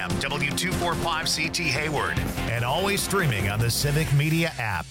AM W245CT Hayward, and always streaming on the Civic Media app.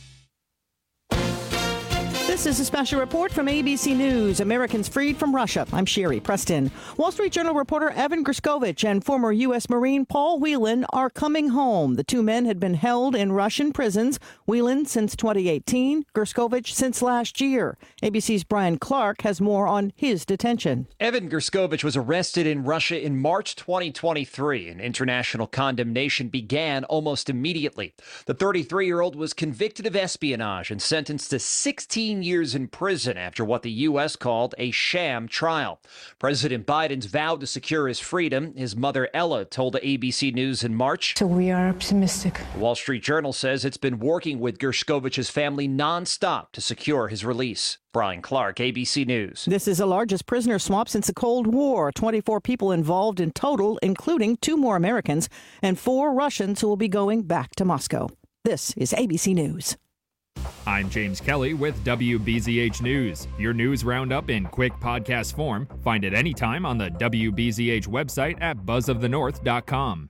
This is a special report from ABC News. Americans freed from Russia. I'm Sherry Preston. Wall Street Journal reporter Evan Gerskovich and former U.S. Marine Paul Whelan are coming home. The two men had been held in Russian prisons, Whelan since 2018, Gerskovich since last year. ABC's Brian Clark has more on his detention. Evan Gerskovich was arrested in Russia in March 2023, and international condemnation began almost immediately. The 33-year-old was convicted of espionage and sentenced to 16 years in prison after what the U.S. called a sham trial. President Biden's vowed to secure his freedom. His mother, Ella, told ABC News in March. So we are optimistic. The Wall Street Journal says it's been working with Gershkovich's family nonstop to secure his release. Brian Clark, ABC News. This is the largest prisoner swap since the Cold War. 24 people involved in total, including 2 more Americans and 4 Russians who will be going back to Moscow. This is ABC News. I'm James Kelly with WBZH News. Your news roundup in quick podcast form. Find it anytime on the WBZH website at buzzofthenorth.com.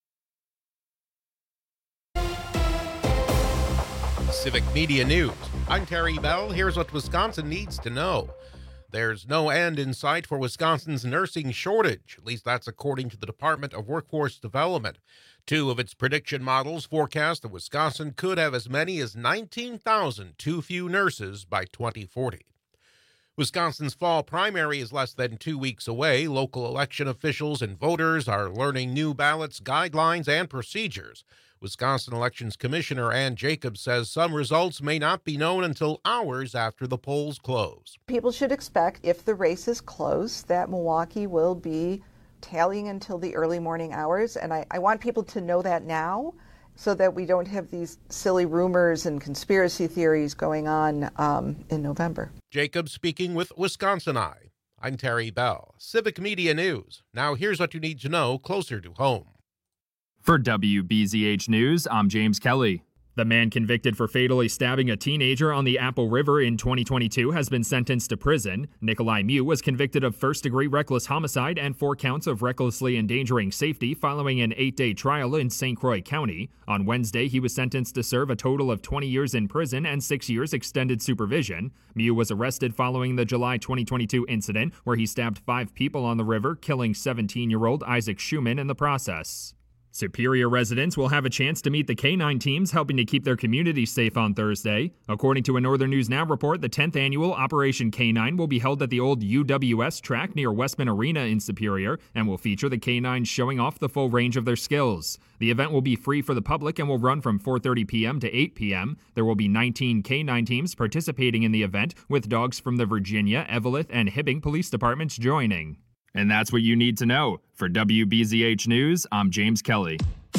Civic Media News. I'm Terry Bell. Here's what Wisconsin needs to know. There's no end in sight for Wisconsin's nursing shortage. At least that's according to the Department of Workforce Development. 2 of its prediction models forecast that Wisconsin could have as many as 19,000 too few nurses by 2040. Wisconsin's fall primary is less than 2 weeks away. Local election officials and voters are learning new ballots, guidelines, and procedures. Wisconsin Elections Commissioner Ann Jacobs says some results may not be known until hours after the polls close. People should expect, if the race is close, that Milwaukee will be tallying until the early morning hours. And I want people to know that now so that we don't have these silly rumors and conspiracy theories going on in November. Jacobs speaking with Wisconsin Eye. I'm Terry Bell. Civic Media News. Now here's what you need to know closer to home. For WBZH News, I'm James Kelly. The man convicted for fatally stabbing a teenager on the Apple River in 2022 has been sentenced to prison. Nikolai Mew was convicted of first-degree reckless homicide and 4 counts of recklessly endangering safety following an 8-day trial in St. Croix County. On Wednesday, he was sentenced to serve a total of 20 years in prison and 6 years extended supervision. Mew was arrested following the July 2022 incident where he stabbed 5 people on the river, killing 17-year-old Isaac Schumann in the process. Superior residents will have a chance to meet the K-9 teams helping to keep their communities safe on Thursday. According to a Northern News Now report, the 10th annual Operation K-9 will be held at the old UWS track near Westman Arena in Superior and will feature the K-9s showing off the full range of their skills. The event will be free for the public and will run from 4:30 p.m. to 8 p.m. There will be 19 K-9 teams participating in the event, with dogs from the Virginia, Eveleth, and Hibbing police departments joining. And that's what you need to know. For WBZH News, I'm James Kelly.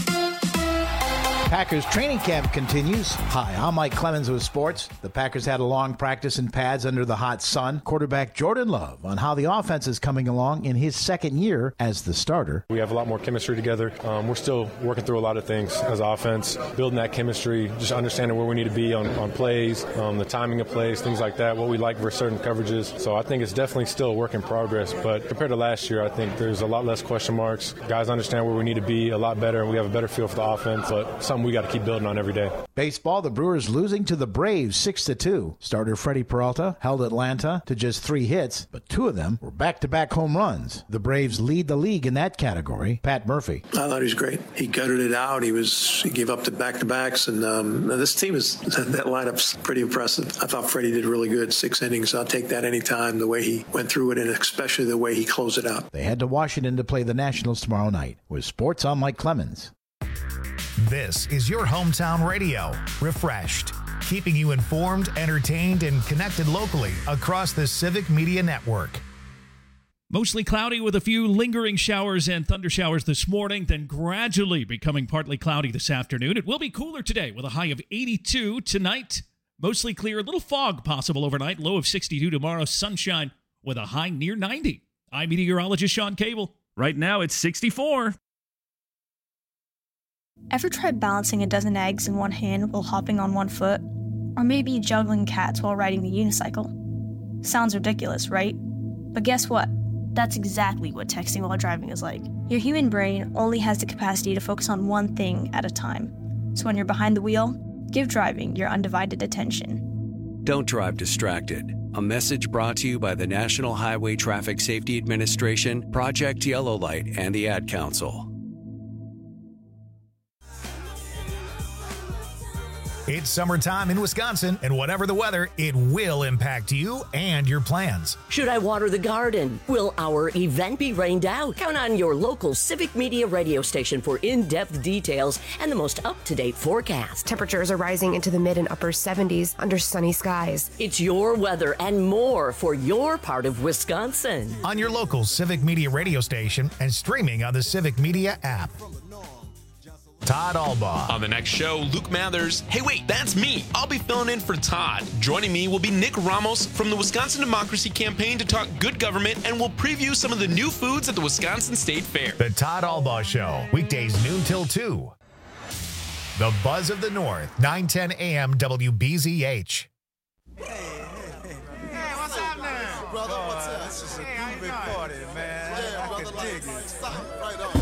Packers training camp continues. Hi, I'm Mike Clemens with sports. The Packers had a long practice in pads under the hot sun. Quarterback Jordan Love on how the offense is coming along in his second year as the starter. We have a lot more chemistry together. We're still working through a lot of things as offense, building that chemistry, just understanding where we need to be on plays, the timing of plays, things like that, what we like for certain coverages. So I think it's definitely still a work in progress. But compared to last year, I think there's a lot less question marks. Guys understand where we need to be a lot better, and we have a better feel for the offense. But something we got to keep building on every day. Baseball, the Brewers losing to the Braves 6-2. Starter Freddie Peralta held Atlanta to just 3 hits, but 2 of them were back-to-back home runs. The Braves lead the league in that category. Pat Murphy. I thought he was great. He gutted it out. He gave up the back-to-backs, and this team that lineup's pretty impressive. I thought Freddie did really good. 6 innings. I'll take that anytime, the way he went through it, and especially the way he closed it out. They head to Washington to play the Nationals tomorrow night. With sports, I'm Mike Clemens. This is your hometown radio, refreshed, keeping you informed, entertained, and connected locally across the Civic Media Network. Mostly cloudy with a few lingering showers and thunder showers this morning, then gradually becoming partly cloudy this afternoon. It will be cooler today with a high of 82 tonight. Mostly clear, a little fog possible overnight, low of 62 tomorrow, sunshine with a high near 90. I'm meteorologist Sean Cable. Right now it's 64. Ever tried balancing a dozen eggs in one hand while hopping on one foot? Or maybe juggling cats while riding the unicycle? Sounds ridiculous, right? But guess what? That's exactly what texting while driving is like. Your human brain only has the capacity to focus on one thing at a time. So when you're behind the wheel, give driving your undivided attention. Don't drive distracted. A message brought to you by the National Highway Traffic Safety Administration, Project Yellow Light, and the Ad Council. It's summertime in Wisconsin, and whatever the weather, it will impact you and your plans. Should I water the garden? Will our event be rained out? Count on your local Civic Media radio station for in-depth details and the most up-to-date forecast. Temperatures are rising into the mid and upper 70s under sunny skies. It's your weather and more for your part of Wisconsin. On your local Civic Media radio station and streaming on the Civic Media app. Todd Albaugh. On the next show, Luke Mathers. Hey, wait, that's me. I'll be filling in for Todd. Joining me will be Nick Ramos from the Wisconsin Democracy Campaign to talk good government, and we'll preview some of the new foods at the Wisconsin State Fair. The Todd Albaugh Show, weekdays noon till 2. The Buzz of the North, 9:10 a.m. WBZH. Hey, what's up now? Brother, what's up? This is a big party, man. Yeah, brother, I can dig it. Stop right on.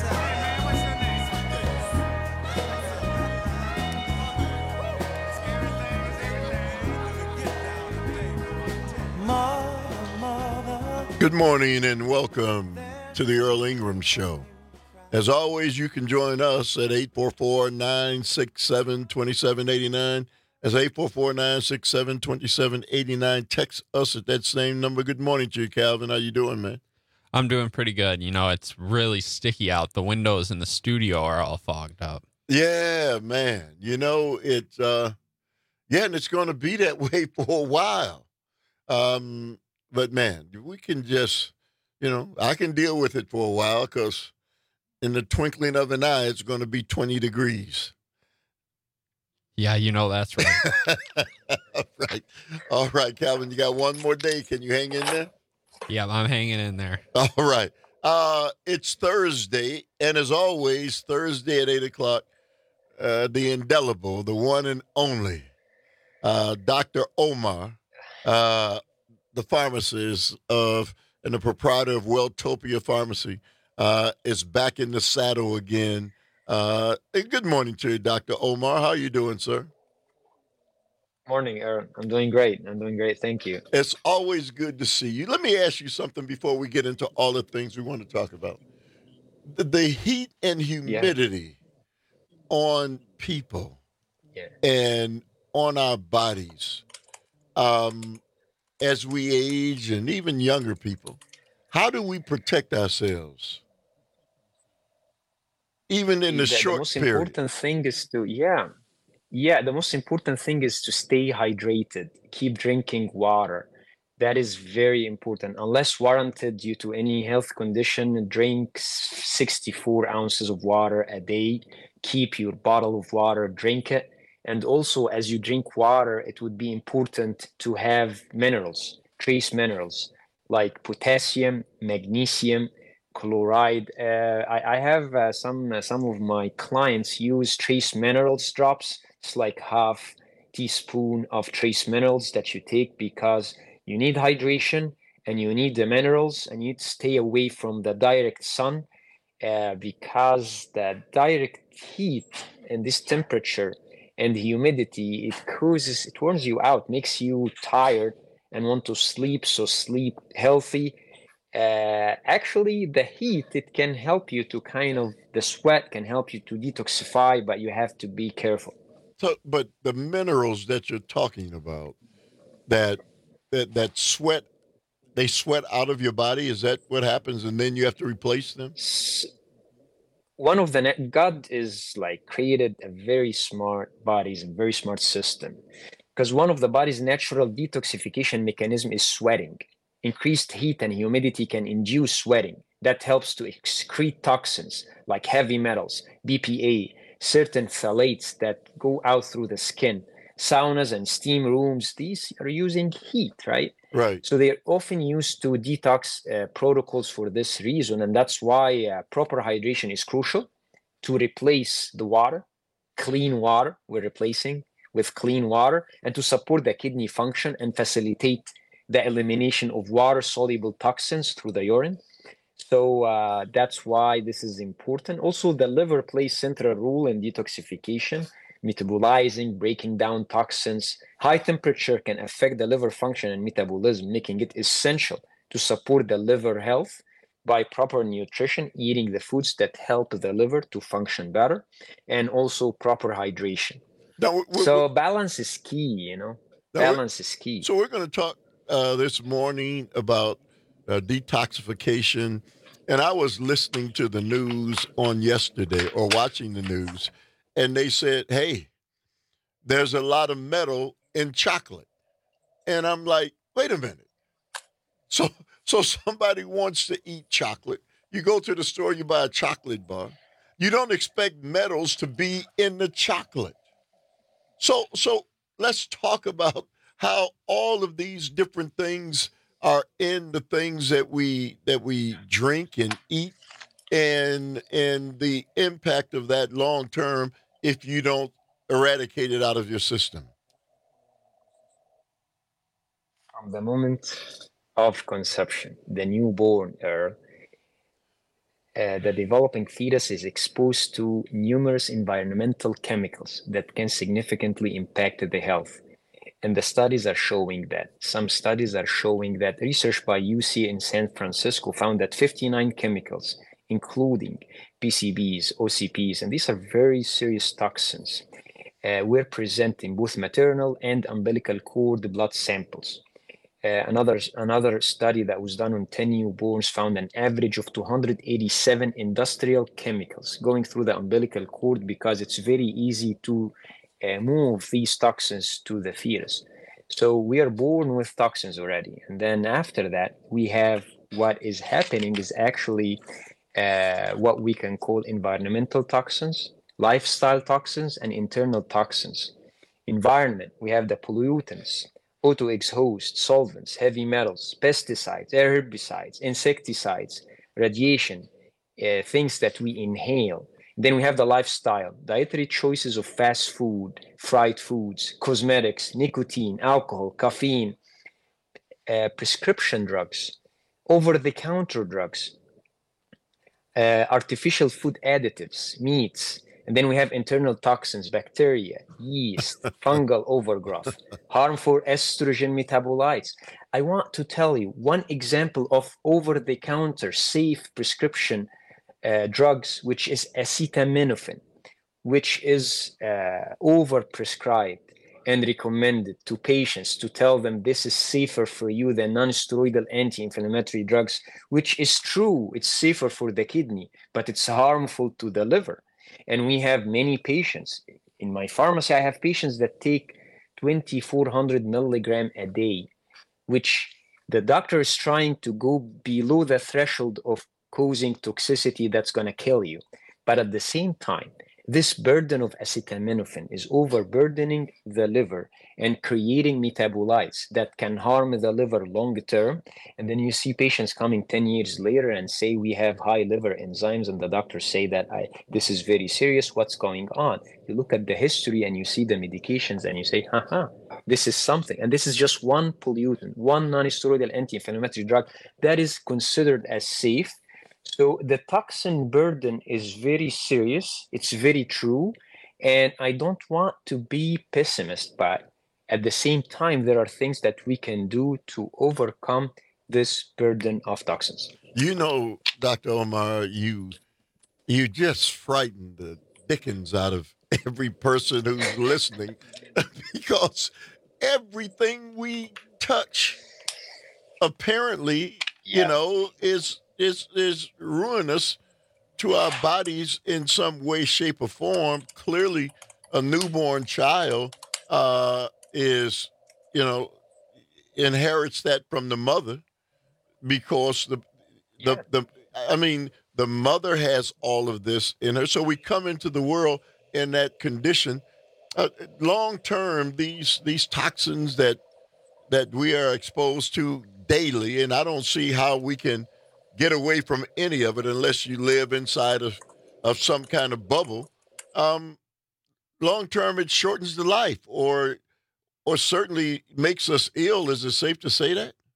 Good morning and welcome to the Earl Ingram Show. As always, you can join us at 844-967-2789. That's 844-967-2789. Text us at that same number. Good morning to you, Calvin. How you doing, man? I'm doing pretty good. You know, it's really sticky out. The windows in the studio are all fogged up. Yeah, man. You know, and it's going to be that way for a while. But, man, we can just, I can deal with it for a while because in the twinkling of an eye, it's going to be 20 degrees. Yeah, that's right. Right. All right, Calvin, you got one more day. Can you hang in there? Yeah, I'm hanging in there. All right. It's Thursday, and as always, Thursday at 8 o'clock, the indelible, the one and only, Dr. Omar, the pharmacist and the proprietor of Welltopia Pharmacy, is back in the saddle again. Good morning to you, Dr. Omar. How are you doing, sir? Morning, Aaron. I'm doing great. Thank you. It's always good to see you. Let me ask you something before we get into all the things we want to talk about. The heat and humidity on people and on our bodies. As we age and even younger people, how do we protect ourselves? Even in the short most period. Important thing is to, the most important thing is to stay hydrated, keep drinking water. That is very important. Unless warranted due to any health condition, drink 64 ounces of water a day. Keep your bottle of water, drink it. And also, as you drink water, it would be important to have minerals, trace minerals, like potassium, magnesium, chloride. I have some of my clients use trace minerals drops. It's like half teaspoon of trace minerals that you take because you need hydration and you need the minerals, and you need to stay away from the direct sun because the direct heat and this temperature and the humidity, it wears you out, makes you tired and want to sleep. So sleep healthy. Actually, the heat, it can help you to the sweat can help you to detoxify, but you have to be careful. So, but the minerals that you're talking about, that sweat, they sweat out of your body. Is that what happens? And then you have to replace them? God is created a very smart bodies and very smart system, because one of the body's natural detoxification mechanism is sweating. Increased heat and humidity can induce sweating. That helps to excrete toxins like heavy metals, BPA, certain phthalates that go out through the skin. Saunas and steam rooms, these are using heat, right? Right. So they're often used to detox protocols for this reason. And that's why proper hydration is crucial to replace the water, clean water we're replacing with clean water, and to support the kidney function and facilitate the elimination of water-soluble toxins through the urine. So that's why this is important. Also, the liver plays central role in detoxification, metabolizing, breaking down toxins. High temperature can affect the liver function and metabolism, making it essential to support the liver health by proper nutrition, eating the foods that help the liver to function better, and also proper hydration. So balance is key, balance is key. So we're going to talk this morning about detoxification. And I was listening to the news on yesterday or watching the news, and they said, hey, there's a lot of metal in chocolate. And I'm like, wait a minute. So somebody wants to eat chocolate. You go to the store, you buy a chocolate bar. You don't expect metals to be in the chocolate. So let's talk about how all of these different things are in the things that we drink and eat, and the impact of that long term if you don't eradicate it out of your system. From the moment of conception, the newborn, the developing fetus is exposed to numerous environmental chemicals that can significantly impact the health. And the studies are showing that. Some studies are showing that research by UC in San Francisco found that 59 chemicals, including PCBs, OCPs, and these are very serious toxins, were present in both maternal and umbilical cord blood samples. Another study that was done on 10 newborns found an average of 287 industrial chemicals going through the umbilical cord because it's very easy to move these toxins to the fetus. So we are born with toxins already. And then after that, we have what is happening is actually what we can call environmental toxins, lifestyle toxins, and internal toxins. Environment, we have the pollutants, auto exhaust, solvents, heavy metals, pesticides, herbicides, insecticides, radiation, things that we inhale. Then we have the lifestyle, dietary choices of fast food, fried foods, cosmetics, nicotine, alcohol, caffeine, prescription drugs, over-the-counter drugs, artificial food additives, meats. And then we have internal toxins, bacteria, yeast, fungal overgrowth, harmful estrogen metabolites. I want to tell you one example of over-the-counter safe prescription drugs, which is acetaminophen, which is overprescribed and recommended to patients to tell them this is safer for you than non-steroidal anti-inflammatory drugs, which is true. It's safer for the kidney, but it's harmful to the liver. And we have many patients. In my pharmacy, I have patients that take 2,400 milligrams a day, which the doctor is trying to go below the threshold of causing toxicity that's going to kill you. But at the same time, this burden of acetaminophen is overburdening the liver and creating metabolites that can harm the liver long term. And then you see patients coming 10 years later and say, we have high liver enzymes, and the doctors say that this is very serious. What's going on? You look at the history and you see the medications and you say, this is something. And this is just one pollutant, one non-steroidal anti-inflammatory drug that is considered as safe. So the toxin burden is very serious. It's very true. And I don't want to be pessimist, but at the same time, there are things that we can do to overcome this burden of toxins. You know, Dr. Omar, you just frightened the dickens out of every person who's listening because everything we touch apparently, is ruinous to our bodies in some way, shape, or form. Clearly, a newborn child inherits that from the mother because the mother has all of this in her. So we come into the world in that condition. Long term, these toxins that we are exposed to daily, and I don't see how we can get away from any of it unless you live inside of some kind of bubble. Long term, it shortens the life or certainly makes us ill. Is it safe to say that?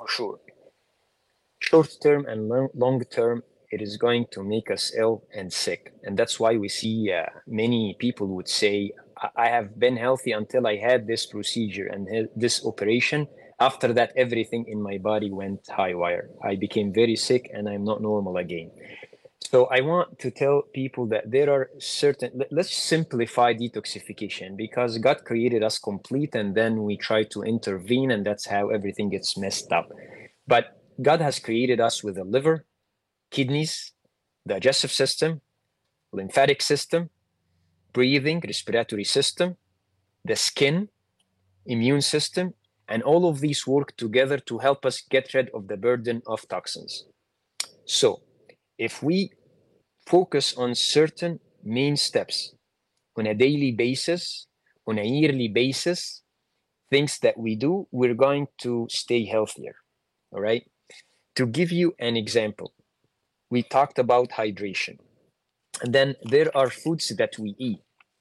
for sure. Short term and long term, it is going to make us ill and sick. And that's why we see many people would say, I have been healthy until I had this procedure and this operation. After that, everything in my body went haywire. I became very sick and I'm not normal again. So I want to tell people that there are let's simplify detoxification, because God created us complete and then we try to intervene, and that's how everything gets messed up. But God has created us with a liver, kidneys, digestive system, lymphatic system, breathing, respiratory system, the skin, immune system, and all of these work together to help us get rid of the burden of toxins. So if we focus on certain main steps on a daily basis, on a yearly basis, things that we do, we're going to stay healthier, all right? To give you an example, we talked about hydration. And then there are foods that we eat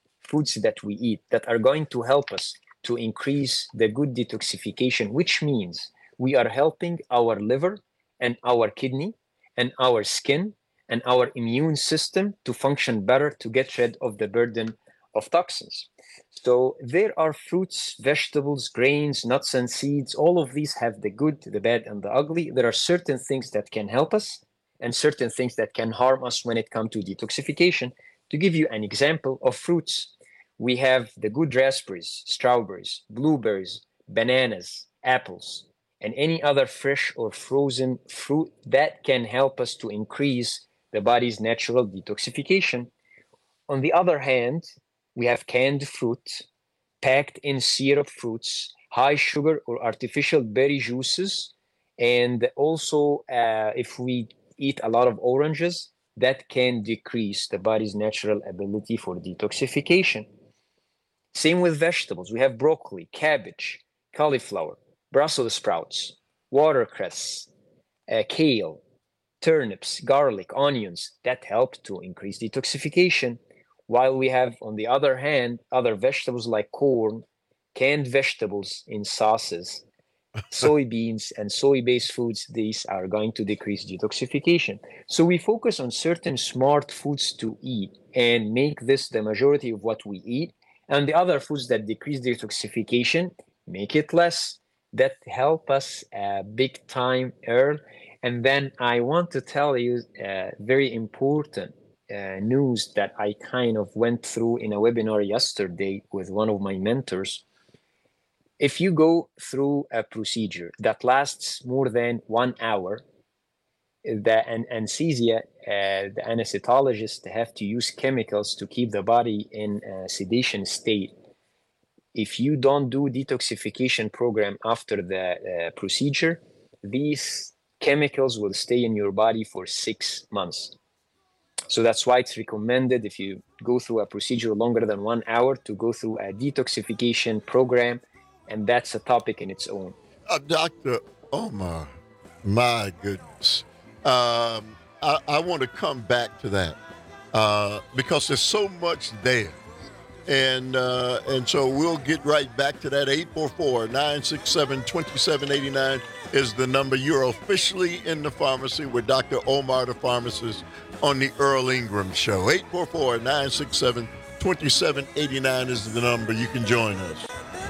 that are going to help us to increase the good detoxification, which means we are helping our liver and our kidney and our skin and our immune system to function better, to get rid of the burden of toxins. So there are fruits, vegetables, grains, nuts and seeds. All of these have the good, the bad, and the ugly. There are certain things that can help us and certain things that can harm us when it comes to detoxification. To give you an example of fruits, we have the good raspberries, strawberries, blueberries, bananas, apples, and any other fresh or frozen fruit that can help us to increase the body's natural detoxification. On the other hand, we have canned fruit, packed in syrup fruits, high sugar or artificial berry juices, and also if we eat a lot of oranges, that can decrease the body's natural ability for detoxification. Same with vegetables. We have broccoli, cabbage, cauliflower, Brussels sprouts, watercress, kale, turnips, garlic, onions, that help to increase detoxification. While we have, on the other hand, other vegetables like corn, canned vegetables in sauces, soybeans, and soy-based foods, these are going to decrease detoxification. So we focus on certain smart foods to eat and make this the majority of what we eat. And the other foods that decrease detoxification, make it less. That help us big time, Earl. And then I want to tell you very important news that I kind of went through in a webinar yesterday with one of my mentors. If you go through a procedure that lasts more than 1 hour, the anesthesia, the anesthesiologist have to use chemicals to keep the body in a sedation state. If you don't do detoxification program after the procedure, these chemicals will stay in your body for 6 months. So that's why it's recommended, if you go through a procedure longer than 1 hour, to go through a detoxification program, and that's a topic in its own. Dr. Omar, my goodness. I want to come back to that because there's so much there. And so we'll get right back to that. 844-967-2789 is the number. You're officially in the pharmacy with Dr. Omar, the pharmacist, on the Earl Ingram Show. 844-967-2789 is the number. You can join us.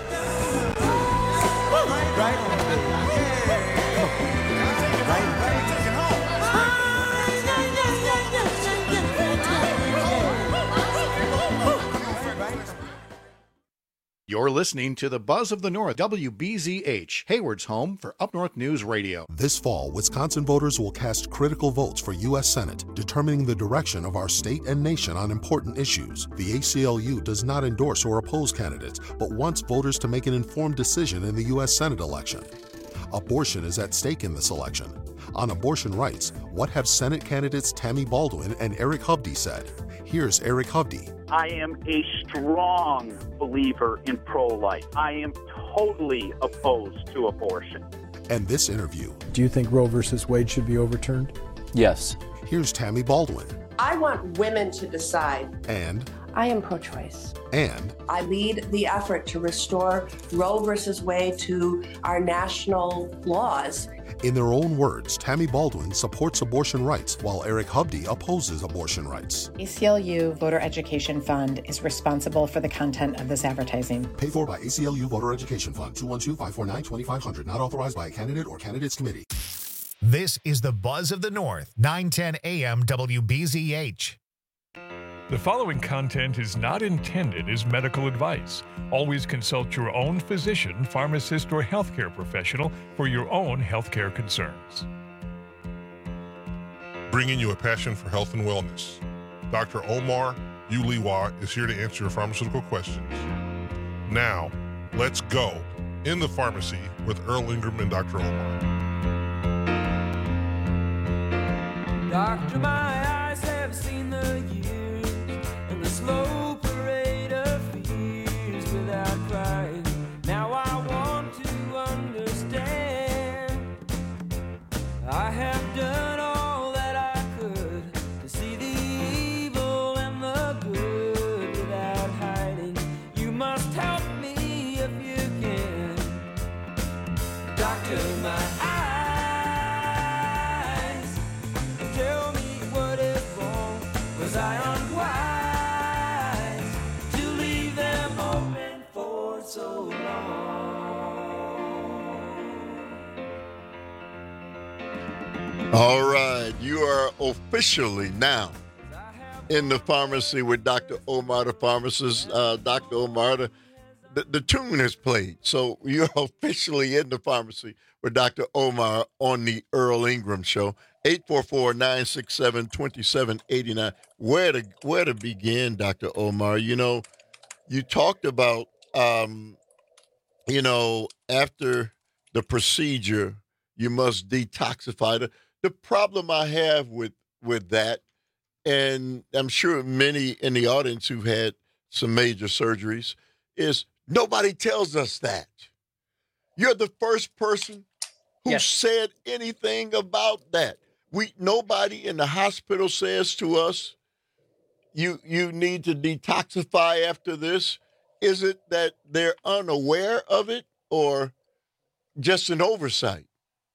You're listening to the Buzz of the North, WBZH, Hayward's home for Up North News Radio. This fall, Wisconsin voters will cast critical votes for U.S. Senate, determining the direction of our state and nation on important issues. The ACLU does not endorse or oppose candidates, but wants voters to make an informed decision in the U.S. Senate election. Abortion is at stake in this election. On abortion rights, what have Senate candidates Tammy Baldwin and Eric Hovde said? Here's Eric Hovde. I am a strong believer in pro-life. I am totally opposed to abortion. And this interview. Do you think Roe versus Wade should be overturned? Yes. Here's Tammy Baldwin. I want women to decide. And I am pro-choice. And I lead the effort to restore Roe versus Wade to our national laws. In their own words, Tammy Baldwin supports abortion rights, while Eric Hubdy opposes abortion rights. ACLU Voter Education Fund is responsible for the content of this advertising. Paid for by ACLU Voter Education Fund, 212-549-2500, not authorized by a candidate or candidates committee. This is the Buzz of the North, 910 AM WBZH. The following content is not intended as medical advice. Always consult your own physician, pharmacist, or healthcare professional for your own healthcare concerns. Bringing you a passion for health and wellness. Dr. Omar Uliwa is here to answer your pharmaceutical questions. Now, let's go in the pharmacy with Earl Ingram and Dr. Omar. Doctor, my eyes have seen the years and the slow parade of fears without crying. Now I want to understand. I have done all that I could to see the evil and the good without hiding. You must help me if you can. Doctor, my eyes, tell me what is wrong. Was I unwise to leave them open for so long? All right, you are officially now in the pharmacy with Dr. Omar, the pharmacist. Dr. Omar, the tune has played, so you're officially in the pharmacy with Dr. Omar on the Earl Ingram Show. 844-967-2789. Where to begin, Dr. Omar? You know, you talked about, after the procedure, you must detoxify. The problem I have with that, and I'm sure many in the audience who've had some major surgeries, is nobody tells us that. You're the first person who said anything about that. Nobody in the hospital says to us, you need to detoxify after this. Is it that they're unaware of it or just an oversight?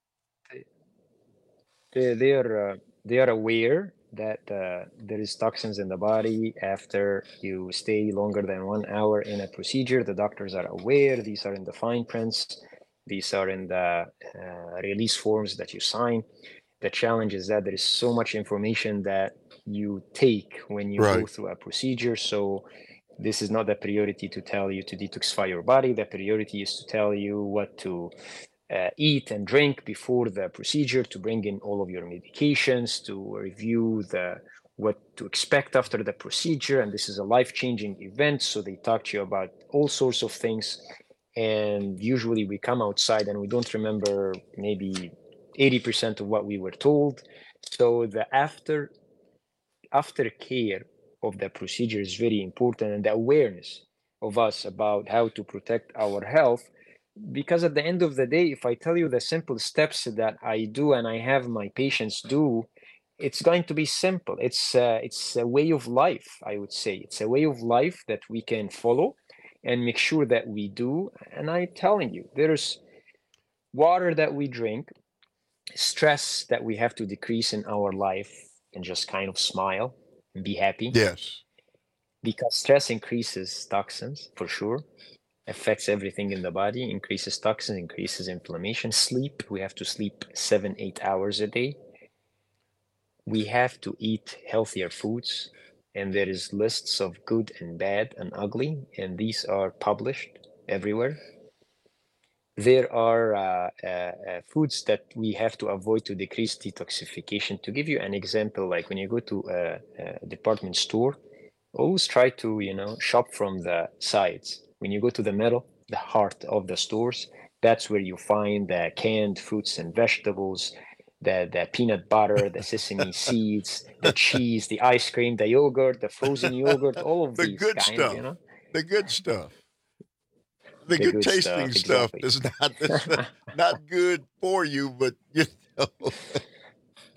They are aware that there is toxins in the body after you stay longer than 1 hour in a procedure. The doctors are aware. These are in the fine prints. These are in the release forms that you sign. The challenge is that there is so much information that you take when you go through a procedure. So this is not the priority to tell you to detoxify your body. The priority is to tell you what to eat and drink before the procedure, to bring in all of your medications, to review what to expect after the procedure. And this is a life-changing event. So they talk to you about all sorts of things. And usually we come outside and we don't remember maybe 80% of what we were told. So the after care of the procedure is very important, and the awareness of us about how to protect our health. Because at the end of the day, if I tell you the simple steps that I do and I have my patients do, it's going to be simple. It's a way of life, I would say. It's a way of life that we can follow and make sure that we do. And I'm telling you, there's water that we drink, stress that we have to decrease in our life, and just kind of smile and be happy. Yes. Because stress increases toxins, for sure. Affects everything in the body, increases toxins, increases inflammation. Sleep, we have to sleep 7-8 hours a day. We have to eat healthier foods, and there is lists of good and bad and ugly, and these are published everywhere. There are foods that we have to avoid to decrease detoxification. To give you an example, like when you go to a department store, always try to shop from the sides. When you go to the middle, the heart of the stores, that's where you find the canned fruits and vegetables, the peanut butter, the sesame seeds, the cheese, the ice cream, the yogurt, the frozen yogurt, all of these good kinds, stuff. The good stuff. The good tasting stuff is not good for you, but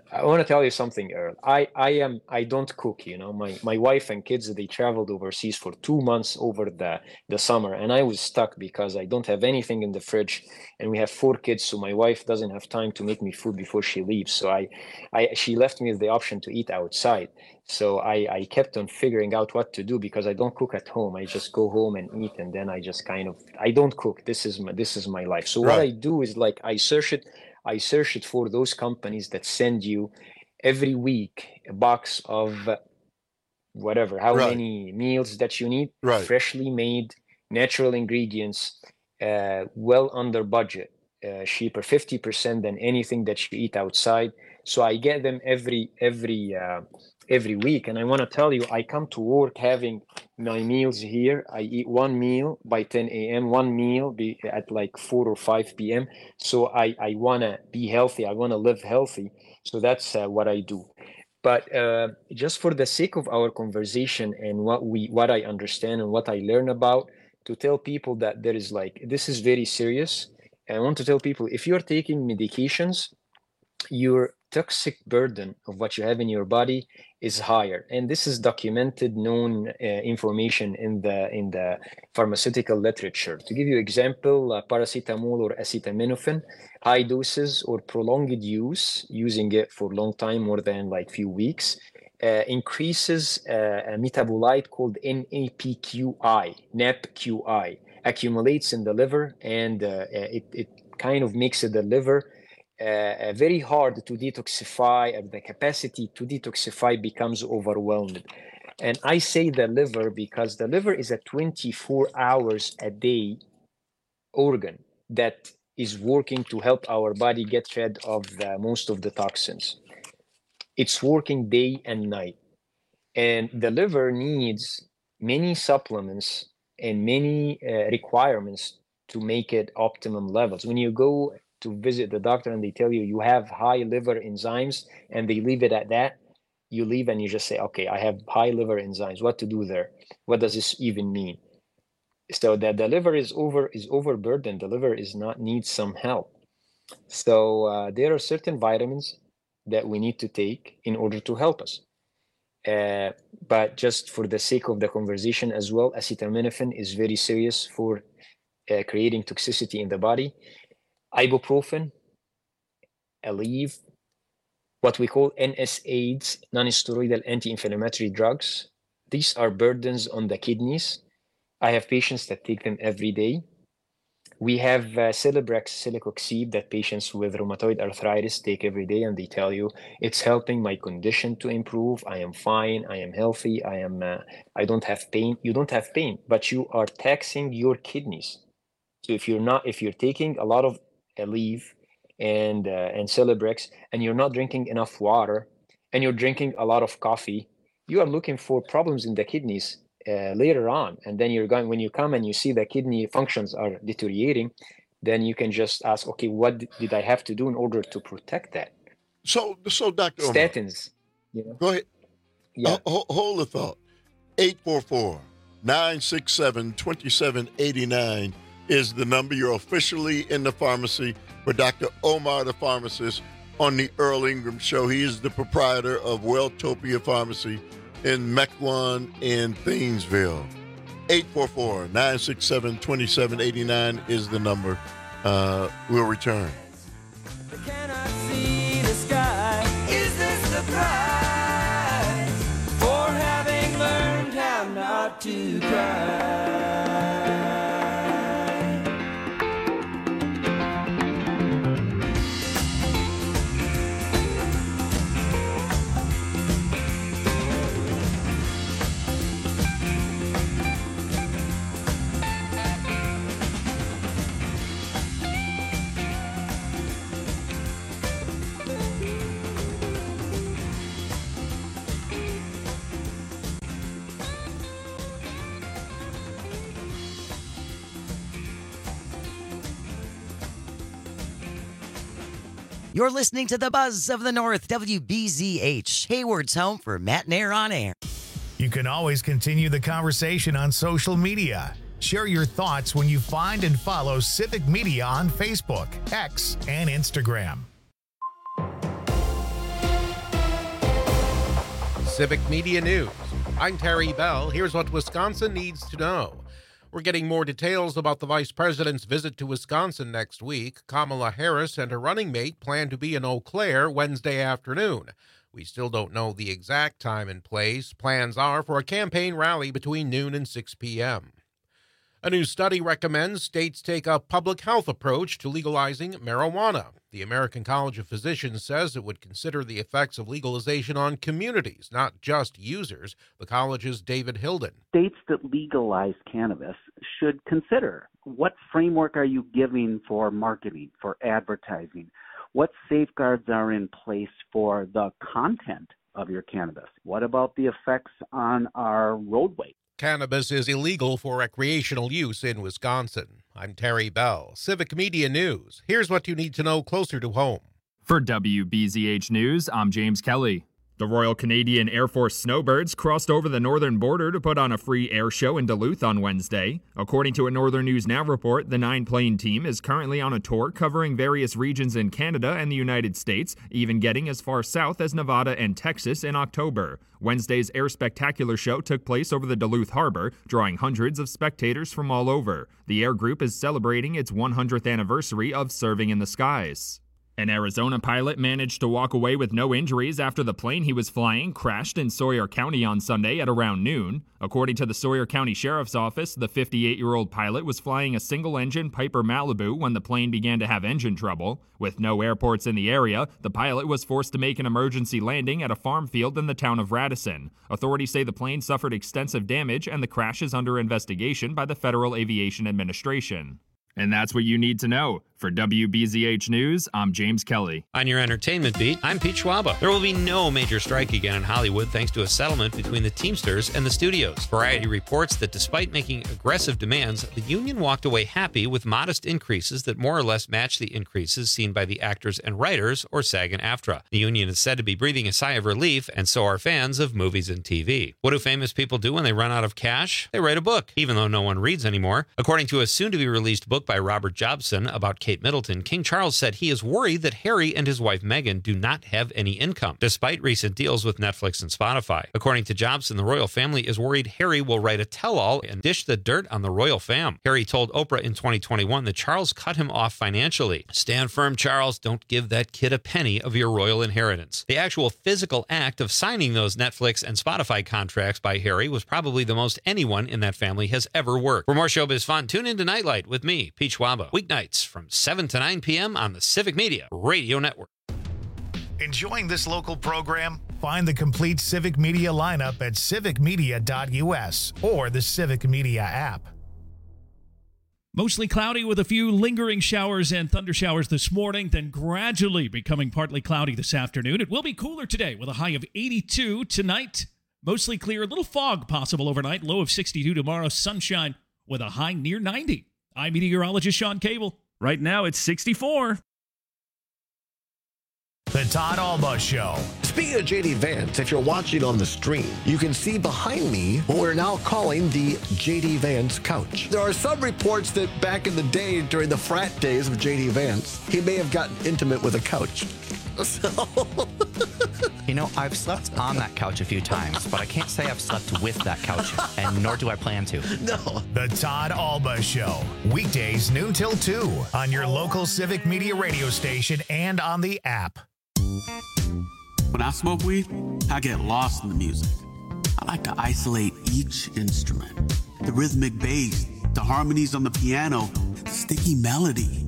I want to tell you something, Earl. I don't cook, you know. My wife and kids, they traveled overseas for 2 months over the summer, and I was stuck because I don't have anything in the fridge, and we have 4 kids, so my wife doesn't have time to make me food before she leaves. So she left me with the option to eat outside. So I kept on figuring out what to do because I don't cook at home. I just go home and eat, and then I just I don't cook. This is my life. So what I do is like I search it for those companies that send you every week a box of whatever, how many meals that you need, freshly made, natural ingredients, well under budget, cheaper 50% than anything that you eat outside. So I get them every week. And I want to tell you, I come to work having my meals here. I eat one meal by 10 a.m., one meal at like 4 or 5 p.m. So I want to be healthy. I want to live healthy. So that's what I do. But just for the sake of our conversation and what I understand and what I learn about, to tell people that there is this is very serious. And I want to tell people, if you're taking medications, your toxic burden of what you have in your body is higher, and this is documented, known information in the pharmaceutical literature. To give you example, paracetamol or acetaminophen, high doses or prolonged using it for a long time, more than like few weeks, increases a metabolite called NAPQI, accumulates in the liver, and it kind of makes the liver very hard to detoxify, and the capacity to detoxify becomes overwhelmed. And I say the liver because the liver is a 24 hours a day organ that is working to help our body get rid of most of the toxins. It's working day and night. And the liver needs many supplements and many requirements to make it optimum levels. When you go to visit the doctor and they tell you have high liver enzymes and they leave it at that, you leave and you just say, okay, I have high liver enzymes. What to do there? What does this even mean? So that the liver is overburdened. The liver needs some help. So there are certain vitamins that we need to take in order to help us. But just for the sake of the conversation as well, acetaminophen is very serious for creating toxicity in the body. Ibuprofen, Aleve, what we call NSAIDs, non-steroidal anti-inflammatory drugs. These are burdens on the kidneys. I have patients that take them every day. We have Celebrex, celecoxib, that patients with rheumatoid arthritis take every day, and they tell you it's helping my condition to improve. I am fine. I am healthy. I don't have pain. You don't have pain, but you are taxing your kidneys. So if you're taking a lot of Aleve and Celebrex, and you're not drinking enough water, and you're drinking a lot of coffee, you are looking for problems in the kidneys later on. And then when you come and you see the kidney functions are deteriorating, then you can just ask, okay, what did I have to do in order to protect that? So Dr. Statins. Go ahead. Yeah. Hold the thought. 844-967-2789 is the number. You're officially in the pharmacy with Dr. Omar, the pharmacist, on the Earl Ingram Show. He is the proprietor of Welltopia Pharmacy in Mequon in Thiensville. 844-967-2789 is the number. We'll return. Can I see the sky? Is this the price for having learned how not to cry? You're listening to the Buzz of the North, WBZH, Hayward's home for Matt and Air on Air. You can always continue the conversation on social media. Share your thoughts when you find and follow Civic Media on Facebook, X, and Instagram. Civic Media News. I'm Terry Bell. Here's what Wisconsin needs to know. We're getting more details about the vice president's visit to Wisconsin next week. Kamala Harris and her running mate plan to be in Eau Claire Wednesday afternoon. We still don't know the exact time and place. Plans are for a campaign rally between noon and 6 p.m. A new study recommends states take a public health approach to legalizing marijuana. The American College of Physicians says it would consider the effects of legalization on communities, not just users. The college's David Hilden. States that legalize cannabis should consider what framework are you giving for marketing, for advertising? What safeguards are in place for the content of your cannabis? What about the effects on our roadway? Cannabis is illegal for recreational use in Wisconsin. I'm Terry Bell, Civic Media News. Here's what you need to know closer to home. For WBZH News, I'm James Kelly. The Royal Canadian Air Force Snowbirds crossed over the northern border to put on a free air show in Duluth on Wednesday. According to a Northern News Now report, the 9-plane team is currently on a tour covering various regions in Canada and the United States, even getting as far south as Nevada and Texas in October. Wednesday's Air Spectacular show took place over the Duluth Harbor, drawing hundreds of spectators from all over. The Air Group is celebrating its 100th anniversary of serving in the skies. An Arizona pilot managed to walk away with no injuries after the plane he was flying crashed in Sawyer County on Sunday at around noon. According to the Sawyer County Sheriff's Office, the 58-year-old pilot was flying a single-engine Piper Malibu when the plane began to have engine trouble. With no airports in the area, the pilot was forced to make an emergency landing at a farm field in the town of Radisson. Authorities say the plane suffered extensive damage and the crash is under investigation by the Federal Aviation Administration. And that's what you need to know. For WBZH News, I'm James Kelly. On your entertainment beat, I'm Pete Schwaba. There will be no major strike again in Hollywood thanks to a settlement between the Teamsters and the studios. Variety reports that despite making aggressive demands, the union walked away happy with modest increases that more or less match the increases seen by the actors and writers, or SAG and AFTRA. The union is said to be breathing a sigh of relief, and so are fans of movies and TV. What do famous people do when they run out of cash? They write a book, even though no one reads anymore. According to a soon-to-be-released book by Robert Jobson about Kate Middleton, King Charles said he is worried that Harry and his wife Meghan do not have any income, despite recent deals with Netflix and Spotify. According to Jobson, the royal family is worried Harry will write a tell-all and dish the dirt on the royal fam. Harry told Oprah in 2021 that Charles cut him off financially. Stand firm, Charles. Don't give that kid a penny of your royal inheritance. The actual physical act of signing those Netflix and Spotify contracts by Harry was probably the most anyone in that family has ever worked. For more showbiz fun, tune into Nightlight with me, Pete Schwaba, weeknights from 7 to 9 p.m. on the Civic Media Radio Network. Enjoying this local program? Find the complete Civic Media lineup at civicmedia.us or the Civic Media app. Mostly cloudy with a few lingering showers and thunder showers this morning, then gradually becoming partly cloudy this afternoon. It will be cooler today with a high of 82 tonight. Mostly clear, a little fog possible overnight, low of 62 tomorrow, sunshine with a high near 90. I'm meteorologist Sean Cable. Right now, it's 64. The Todd Alba Show. Speaking of JD Vance, if you're watching on the stream, you can see behind me what we're now calling the JD Vance couch. There are some reports that back in the day, during the frat days of JD Vance, he may have gotten intimate with a couch. So... You know, I've slept on that couch a few times, but I can't say I've slept with that couch, and nor do I plan to. No. The Todd Alba Show. Weekdays noon till 2 on your local Civic Media radio station and on the app. When I smoke weed, I get lost in the music. I like to isolate each instrument. The rhythmic bass, the harmonies on the piano, the sticky melody.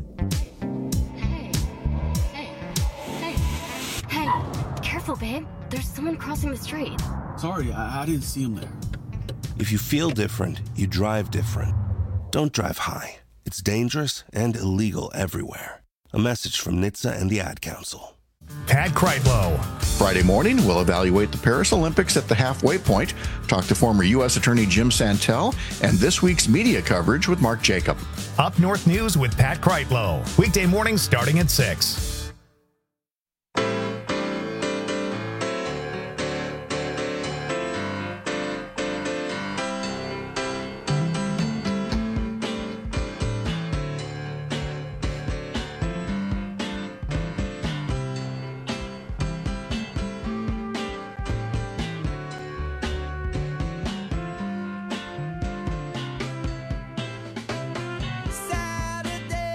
Hey, careful, babe. There's someone crossing the street. Sorry, I didn't see him there. If you feel different, you drive different. Don't drive high. It's dangerous and illegal everywhere. A message from NHTSA and the Ad Council. Pat Kreitlow. Friday morning, we'll evaluate the Paris Olympics at the halfway point, talk to former U.S. Attorney Jim Santel, and this week's media coverage with Mark Jacob. Up North News with Pat Kreitlow. Weekday mornings starting at 6.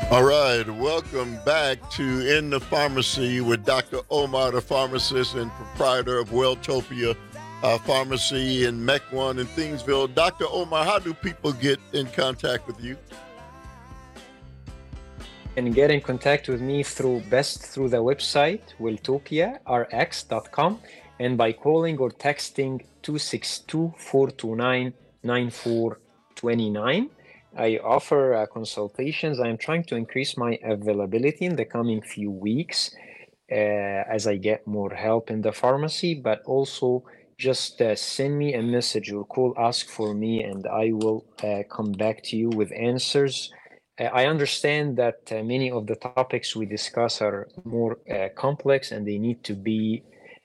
All right, welcome back to In the Pharmacy with Dr. Omar, the pharmacist and proprietor of Welltopia Pharmacy in Mequon and Thingsville. Dr. Omar, how do people get in contact with you? And get in contact with me through the website, welltopiarx.com, and by calling or texting 262-429-9429. I offer consultations. I'm trying to increase my availability in the coming few weeks as I get more help in the pharmacy, but also just send me a message or call, ask for me, and I will come back to you with answers. I understand that many of the topics we discuss are more complex and they need to be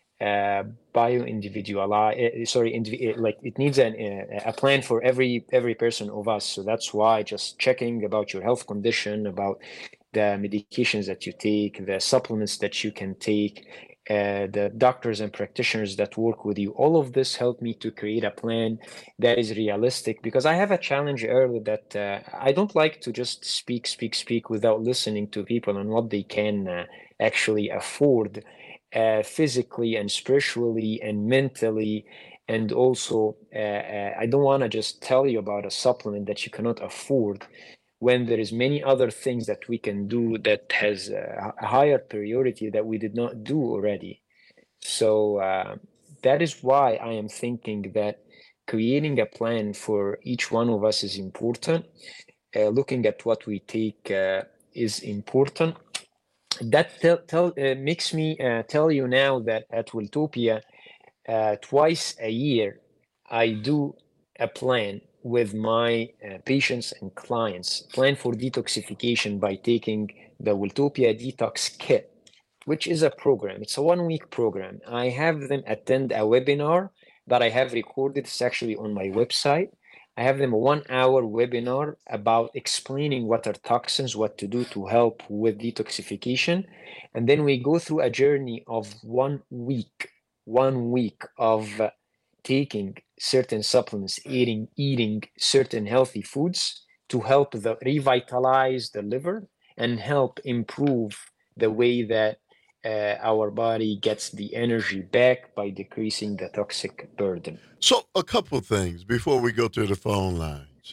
bio-individualized. Like it needs a plan for every person of us. So that's why just checking about your health condition, about the medications that you take, the supplements that you can take, the doctors and practitioners that work with you, all of this helped me to create a plan that is realistic, because I have a challenge earlier that I don't like to just speak without listening to people and what they can actually afford physically and spiritually and mentally. And also, I don't want to just tell you about a supplement that you cannot afford when there is many other things that we can do that has a higher priority that we did not do already. So that is why I am thinking that creating a plan for each one of us is important. Looking at what we take is important. That makes me tell you now that at Welltopia, twice a year, I do a plan with my patients and clients, plan for detoxification by taking the Welltopia Detox Kit, which is a program. It's a 1-week program. I have them attend a webinar that I have recorded. It's actually on my website. I have them a 1-hour webinar about explaining what are toxins, what to do to help with detoxification. And then we go through a journey of 1 week of taking certain supplements, eating certain healthy foods to help revitalize the liver and help improve the way that our body gets the energy back by decreasing the toxic burden. So a couple things before we go to the phone lines.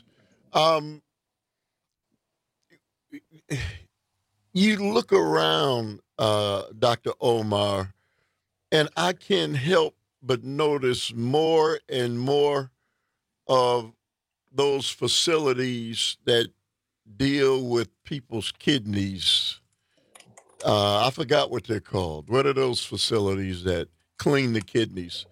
You look around, Dr. Omar, and I can't help but notice more and more of those facilities that deal with people's kidneys. I forgot what they're called. What are those facilities that clean the kidneys?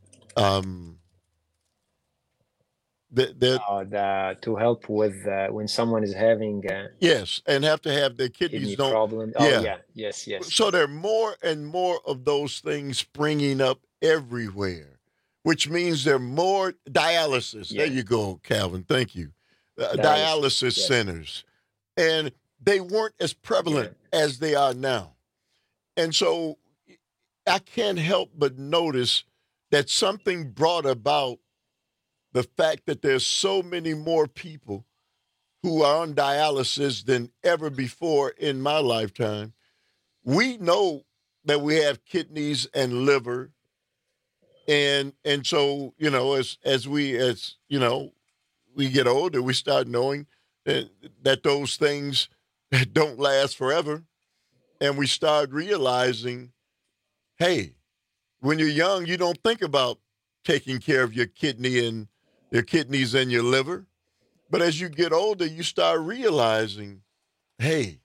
To help with when someone is having yes, and have to have their kidney problem. Yes. So there are more and more of those things springing up everywhere, which means there are more dialysis. Yeah. There you go, Calvin. Thank you. Dialysis centers, and they weren't as prevalent as they are now, and so I can't help but notice that something brought about the fact that there's so many more people who are on dialysis than ever before in my lifetime. We know that we have kidneys and liver, and so, you know, as we get older, we start knowing that those things don't last forever, and we start realizing, hey, when you're young, you don't think about taking care of your kidneys and your liver. But as you get older, you start realizing, hey,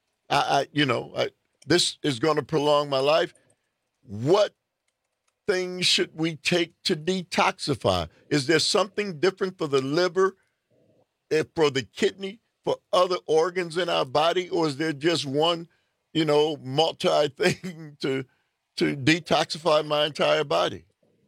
this is going to prolong my life. What things should we take to detoxify? Is there something different for the liver, for the kidney, for other organs in our body? Or is there just one, multi thing to detoxify my entire body?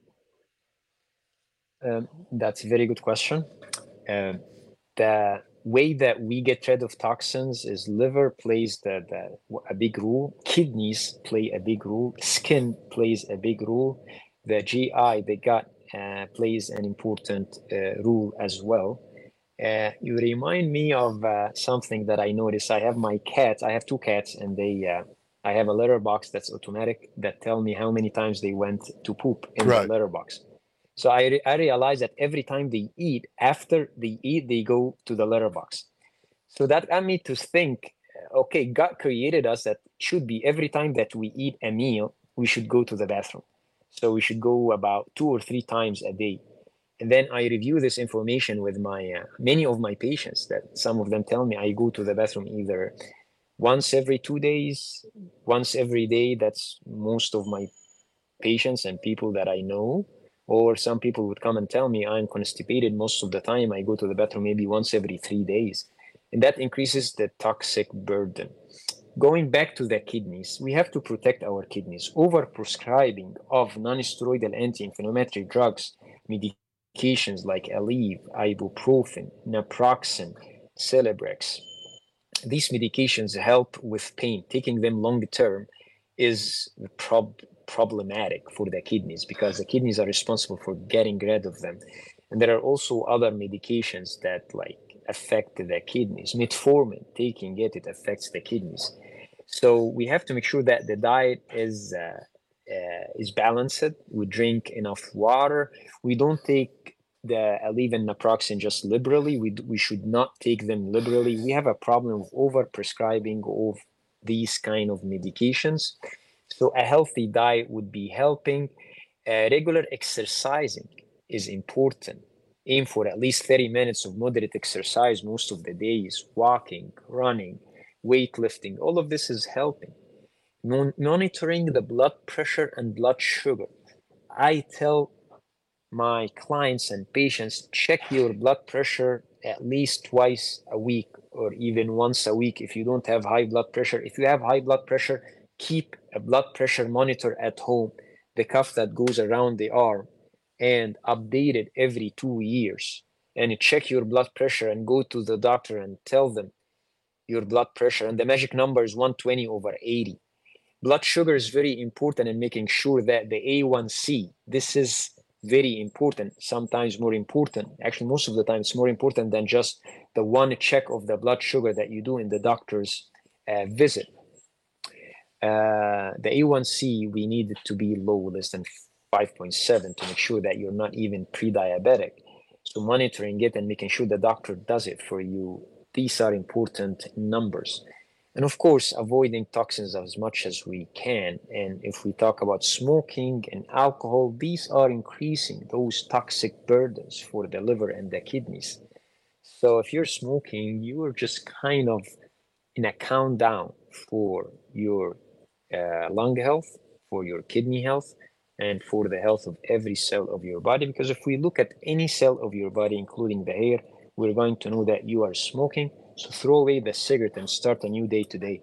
That's a very good question. The way that we get rid of toxins is liver plays a big role, kidneys play a big role, skin plays a big role, the GI, the gut, plays an important role as well. You remind me of something that I noticed. I have my cats. I have 2 cats, and I have a litter box that's automatic that tell me how many times they went to poop in the litter box. So I realize that every time they eat, after they eat, they go to the litter box. So that got me to think, okay, God created us that should be every time that we eat a meal, we should go to the bathroom. So we should go about 2 or 3 times a day. And then I review this information with my many of my patients, that some of them tell me I go to the bathroom either once every 2 days, once every day. That's most of my patients and people that I know. Or some people would come and tell me I'm constipated most of the time. I go to the bathroom maybe once every 3 days. And that increases the toxic burden. Going back to the kidneys, we have to protect our kidneys. Overprescribing of non-steroidal anti-inflammatory drugs, medications like Aleve, ibuprofen, naproxen, Celebrex. These medications help with pain. Taking them long term is problematic for the kidneys, because the kidneys are responsible for getting rid of them. And there are also other medications that affect the kidneys. Metformin, taking it affects the kidneys. So we have to make sure that the diet is balanced. We drink enough water. We don't take the Aleve and naproxen just liberally. We should not take them liberally. We have a problem of over-prescribing of these kind of medications. So a healthy diet would be helping. Regular exercising is important. Aim for at least 30 minutes of moderate exercise most of the days. Walking, running, weightlifting, all of this is helping. Monitoring the blood pressure and blood sugar. I tell my clients and patients, check your blood pressure at least twice a week or even once a week if you don't have high blood pressure. If you have high blood pressure, keep a blood pressure monitor at home, the cuff that goes around the arm, and update it every 2 years. And check your blood pressure and go to the doctor and tell them your blood pressure. And the magic number is 120/80. Blood sugar is very important in making sure that the A1C, this is very important, sometimes more important. Actually, most of the time, it's more important than just the one check of the blood sugar that you do in the doctor's visit. The A1C, we need it to be low, less than 5.7, to make sure that you're not even pre-diabetic. So monitoring it and making sure the doctor does it for you, these are important numbers. And of course, avoiding toxins as much as we can. And if we talk about smoking and alcohol, these are increasing those toxic burdens for the liver and the kidneys. So if you're smoking, you are just kind of in a countdown for your lung health, for your kidney health, and for the health of every cell of your body. Because if we look at any cell of your body, including the hair, we're going to know that you are smoking. So throw away the cigarette and start a new day today.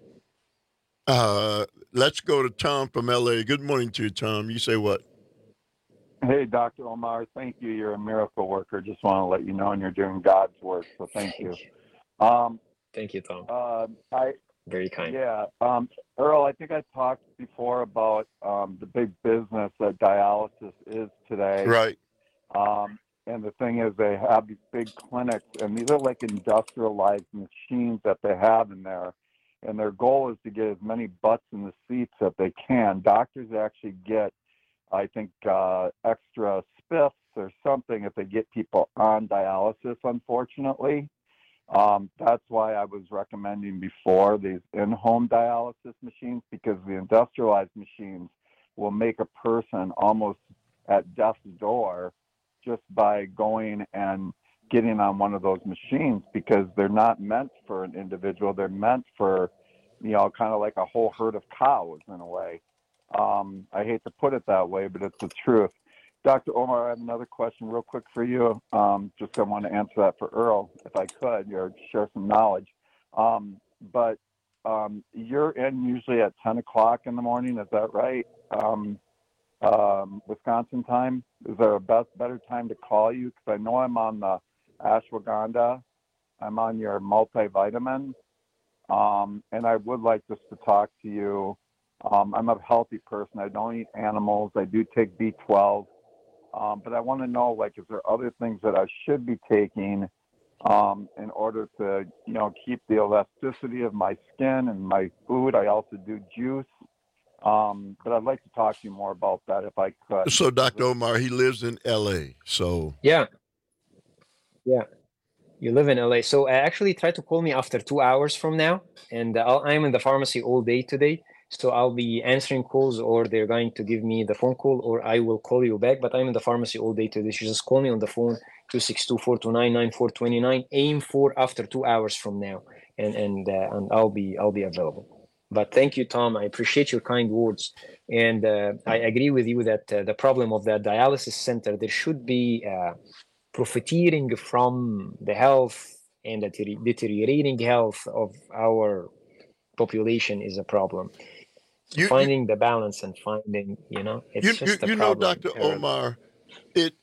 Let's go to Tom from LA. Good morning to you, Tom. You say what? Hey, Dr. Omar, thank you. You're a miracle worker. Just want to let you know, and you're doing God's work. So thank you. Thank you, Tom. Very kind. Yeah. Earl, I think I talked before about the big business that dialysis is today. Right. And the thing is, they have these big clinics, and these are like industrialized machines that they have in there. And their goal is to get as many butts in the seats that they can. Doctors actually get, I think, extra spiffs or something if they get people on dialysis, unfortunately. That's why I was recommending before these in-home dialysis machines, because the industrialized machines will make a person almost at death's door just by going and getting on one of those machines, because they're not meant for an individual. They're meant for, kind of like a whole herd of cows in a way. I hate to put it that way, but it's the truth. Dr. Omar, I have another question real quick for you. Just I want to answer that for Earl, if I could, or share some knowledge. But you're in usually at 10 o'clock in the morning, is that right? Wisconsin time? Is there a better time to call you? Because I know I'm on the ashwagandha. I'm on your multivitamin. And I would like just to talk to you. I'm a healthy person. I don't eat animals. I do take B12. But I want to know, is there other things that I should be taking in order to, keep the elasticity of my skin and my food. I also do juice. But I'd like to talk to you more about that if I could. So, Dr. Omar, he lives in L.A., so. Yeah. You live in LA. So actually try to call me after 2 hours from now. And I'm in the pharmacy all day today. So I'll be answering calls, or they're going to give me the phone call, or I will call you back. But I'm in the pharmacy all day today. So just call me on the phone, 262-429-9429. Aim for after 2 hours from now. And I'll be available. But thank you, Tom. I appreciate your kind words. And I agree with you that the problem of that dialysis center, there should be profiteering from the health and the deteriorating health of our population is a problem. Finding the balance and finding, it's just a problem. Dr. Omar, it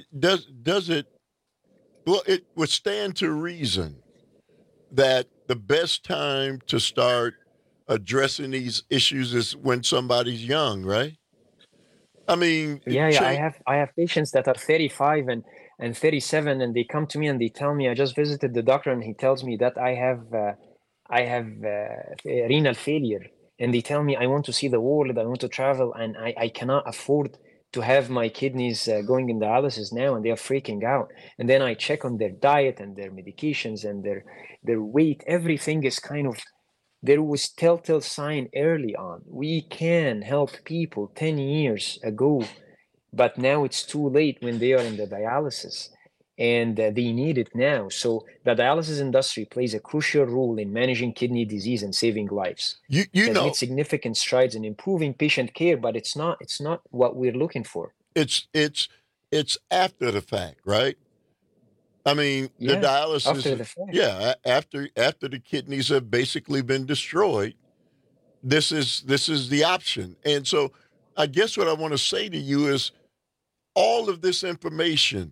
would stand to reason that the best time to start addressing these issues is when somebody's young, right? I mean, I have patients that are 35 and 37, and they come to me and they tell me, I just visited the doctor and he tells me that I have renal failure, and they tell me I want to see the world, I want to travel, and I cannot afford to have my kidneys going in dialysis now, and they are freaking out. And then I check on their diet and their medications and their weight. Everything is kind of, there was telltale sign early on. We can help people 10 years ago, but now it's too late when they are in the dialysis, and they need it now. So the dialysis industry plays a crucial role in managing kidney disease and saving lives. It has made significant strides in improving patient care, but it's not what we're looking for. It's after the fact, right? I mean, the dialysis, after the fact. After the kidneys have basically been destroyed, this is the option. And so I guess what I want to say to you is all of this information,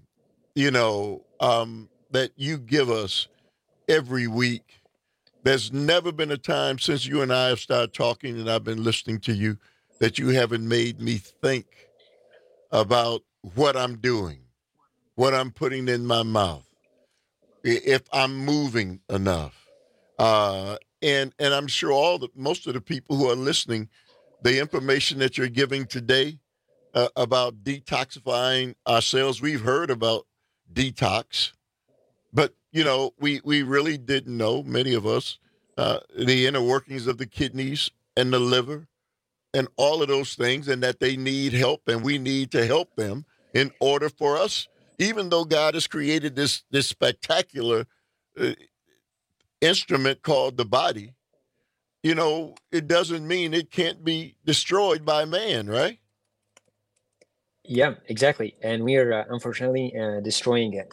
that you give us every week. There's never been a time since you and I have started talking and I've been listening to you that you haven't made me think about what I'm doing, what I'm putting in my mouth, if I'm moving enough. And I'm sure most of the people who are listening, the information that you're giving today about detoxifying ourselves, we've heard about detox, but we really didn't know, many of us, the inner workings of the kidneys and the liver and all of those things, and that they need help, and we need to help them in order for us, even though God has created this spectacular instrument called the body, it doesn't mean it can't be destroyed by man, right? Yeah, exactly. And we are unfortunately destroying it.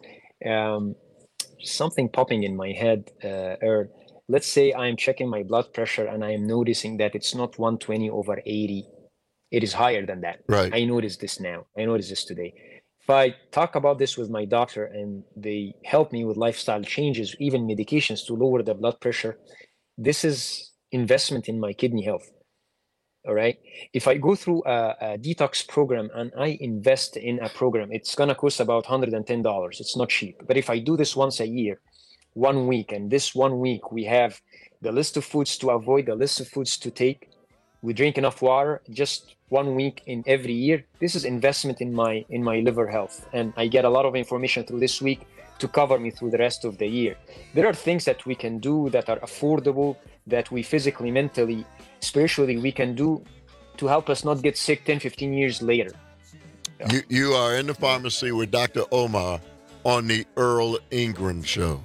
Something popping in my head, let's say I'm checking my blood pressure and I'm noticing that it's not 120/80. It is higher than that. Right. I noticed this now. I noticed this today. If I talk about this with my doctor and they help me with lifestyle changes, even medications to lower the blood pressure, this is investment in my kidney health. All right. If I go through a detox program and I invest in a program, it's going to cost about $110. It's not cheap. But if I do this once a year, 1 week, and this 1 week we have the list of foods to avoid, the list of foods to take, we drink enough water, just 1 week in every year, this is investment in my liver health. And I get a lot of information through this week to cover me through the rest of the year. There are things that we can do that are affordable, that we physically, mentally, spiritually, we can do to help us not get sick 10, 15 years later. Yeah. You are in the pharmacy with Dr. Omar on the Earl Ingram Show.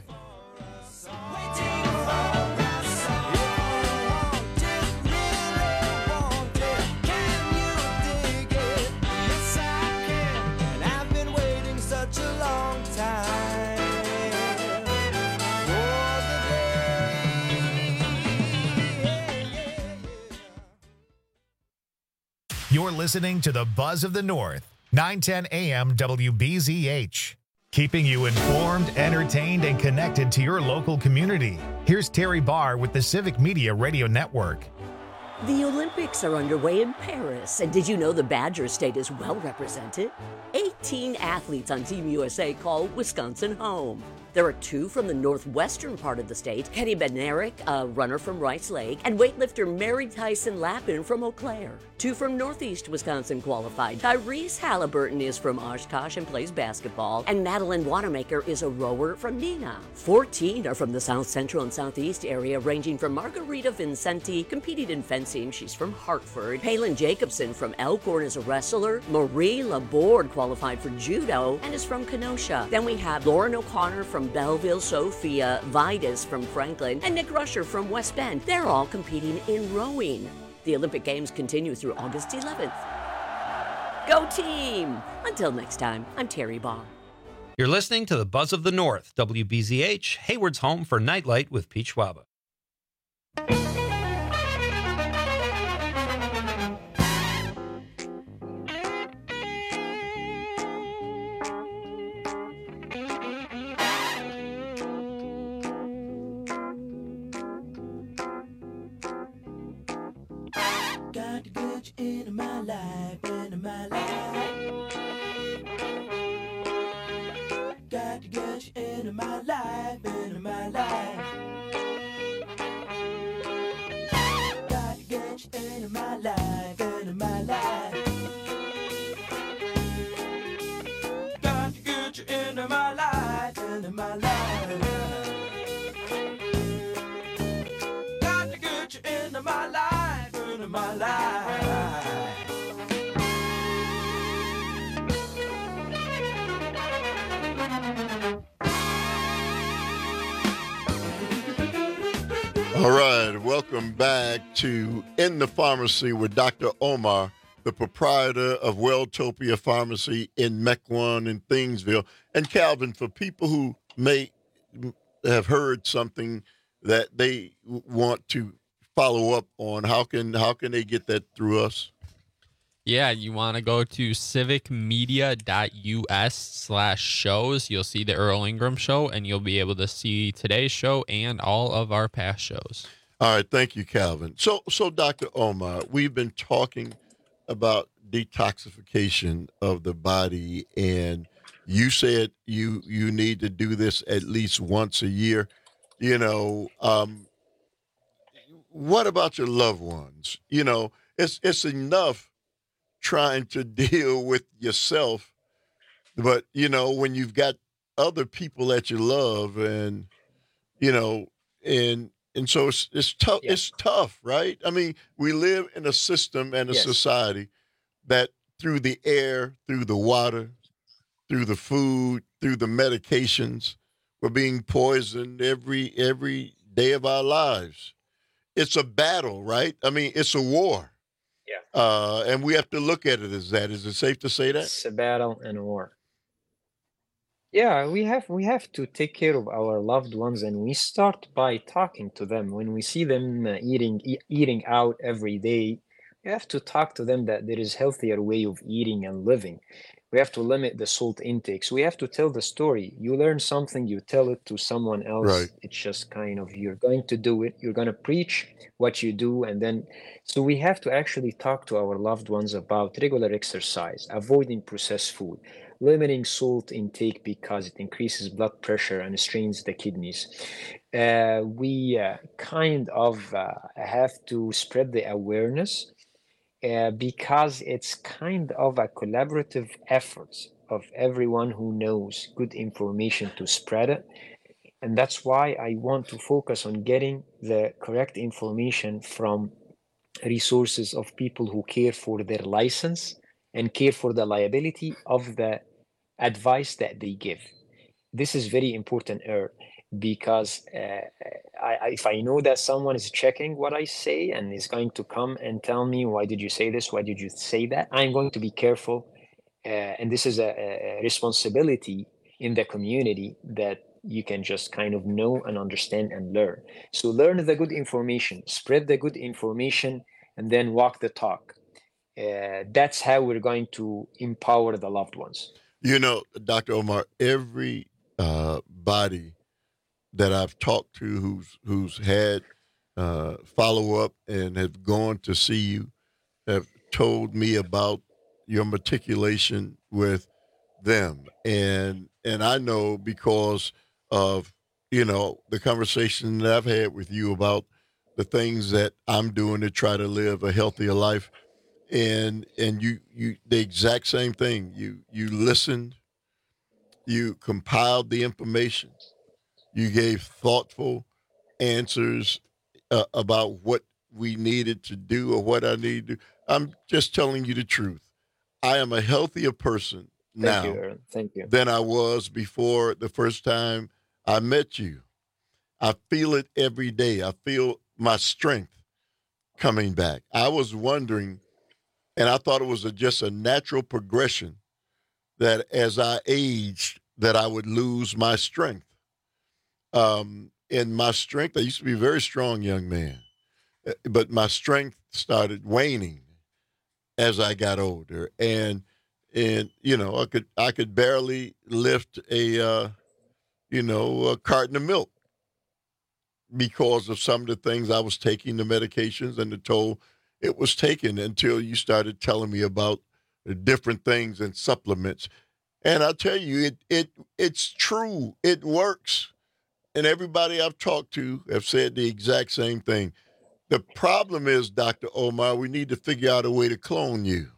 You're listening to the Buzz of the North, 910 AM WBZH. Keeping you informed, entertained, and connected to your local community. Here's Terry Barr with the Civic Media Radio Network. The Olympics are underway in Paris, and did you know the Badger State is well represented? 18 athletes on Team USA call Wisconsin home. There are 2 from the northwestern part of the state, Kenny Bednarik, a runner from Rice Lake, and weightlifter Mary Tyson Lappin from Eau Claire. 2 from northeast Wisconsin qualified. Tyrese Halliburton is from Oshkosh and plays basketball, and Madeline Wanamaker is a rower from Neenah. 14 are from the south central and southeast area, ranging from Margarita Vincenti, competing in fencing, she's from Hartford. Palin Jacobson from Elkhorn is a wrestler. Marie Laborde qualified for judo and is from Kenosha. Then we have Lauren O'Connor from Belleville, Sophia Vidas from Franklin, and Nick Rusher from West Bend. They're all competing in rowing. The Olympic Games continue through August 11th. Go team! Until next time, I'm Terry Barr. You're listening to the Buzz of the North, WBZH, Hayward's home for Nightlight with Pete Schwaba. Got to get you into my life, into my life. Got to get you into my life, into my life. Got to get you into my life, into my life. Got to get you into my life, into my life. Got to get you into my life, into my life. All right, welcome back to In the Pharmacy with Dr. Omar, the proprietor of Welltopia Pharmacy in Mequon and Thingsville. And Calvin, for people who may have heard something that they want to follow up on, how can they get that through us? Yeah, you want to go to civicmedia.us/shows. You'll see the Earl Ingram show, and you'll be able to see today's show and all of our past shows. All right, thank you, Calvin. So Dr. Omar, we've been talking about detoxification of the body, and you said you need to do this at least once a year. You know, what about your loved ones? You know, it's enough trying to deal with yourself, but you know, when you've got other people that you love, and you know, and so it's tough. Yeah. It's tough, right? I mean, we live in a system and a society that through the air, through the water, through the food, through the medications, we're being poisoned every day of our lives. It's a battle, right? I mean, it's a war. Yeah. And we have to look at it as that. Is it safe to say that? It's a battle and a war. Yeah, we have to take care of our loved ones, and we start by talking to them. When we see them eating out every day, we have to talk to them that there is healthier way of eating and living. We have to limit the salt intakes. We have to tell the story. You learn something, you tell it to someone else. Right. It's just kind of, you're going to do it. You're going to preach what you do. And then, so we have to actually talk to our loved ones about regular exercise, avoiding processed food, limiting salt intake because it increases blood pressure and strains the kidneys. We kind of have to spread the awareness because it's kind of a collaborative effort of everyone who knows good information to spread it. And that's why I want to focus on getting the correct information from resources of people who care for their license and care for the liability of the advice that they give. This is very important, because if I know that someone is checking what I say and is going to come and tell me, why did you say this? Why did you say that? I'm going to be careful. And this is a responsibility in the community that you can just kind of know and understand and learn. So learn the good information, spread the good information, and then walk the talk. That's how we're going to empower the loved ones. You know, Dr. Omar, every body that I've talked to who's had follow-up and have gone to see you have told me about your meticulation with them. And I know because of, the conversation that I've had with you about the things that I'm doing to try to live a healthier life. And you the exact same thing. You listened, you compiled the information, you gave thoughtful answers about what we needed to do or what I need to do. I'm just telling you the truth. I am a healthier person now Thank you. than I was before the first time I met you. I feel it every day. I feel my strength coming back. I was wondering, and I thought it was just a natural progression that as I aged, that I would lose my strength. And my strength, I used to be a very strong young man, but my strength started waning as I got older. And I could barely lift a carton of milk because of some of the things I was taking, the medications and the toll it was taken, until you started telling me about the different things and supplements. And I tell you, it's true. It works. And everybody I've talked to have said the exact same thing. The problem is, Dr. Omar, we need to figure out a way to clone you.